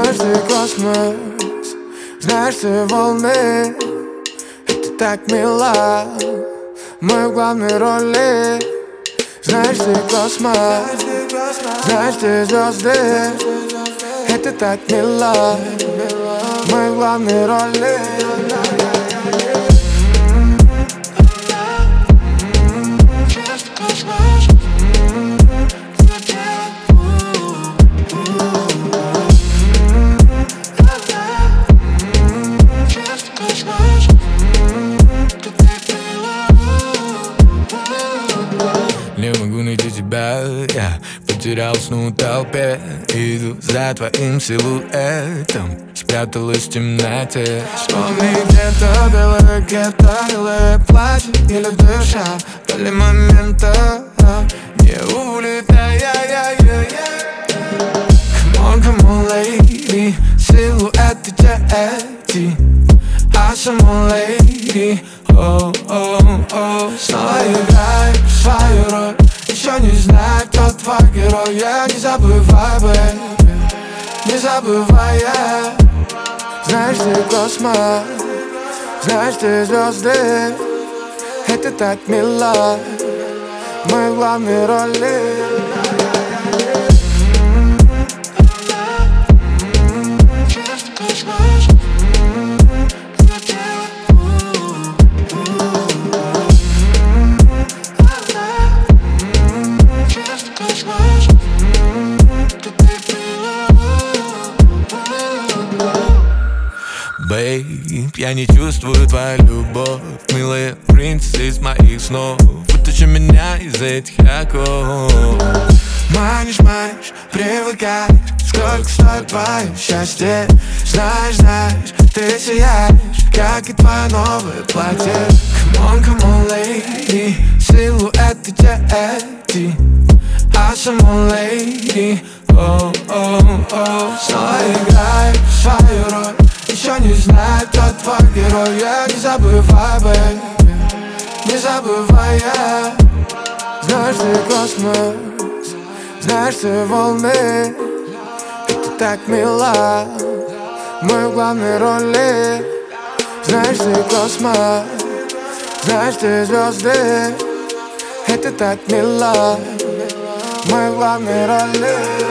Знаешь, ты космос, знаешь, ты волны. Это так мило, мы в главной роли. Знаешь, ты космос, знаешь, ты звезды. Это так мило, мы в главной роли. Не могу найти тебя, я потерял сну в толпе. Иду за твоим силуэтом, спряталась в темноте. Вспомни где-то белое, где-то белое платье или душа, то ли момента не улетай. Come on, lady, силуэты дети, а сама lady, снова играй свою роль. Еще не знаю, кто твой герой. Не забывай, baby, не забывай, Знаешь, ты космос, знаешь, ты звезды. Это так мило, мы в главной роли. Бэйб, я не чувствую твою любовь. Милая принцесса из моих снов, вытащи меня из этих оков. Манишь, привыкаешь. Сколько стоит твое счастье? Знаешь, ты сияешь, как и твое новое платье. Come on, lady, силуэты дети, а сама lady, снова играй свою роль. Еще не знаю, кто твой герой. Не забывай, baby, не забывай, Знаешь, ты космос, знаешь, ты волны. Это так мило, мы в главной роли. Знаешь, ты космос, знаешь, ты звезды. Это так мило, мы в главной роли.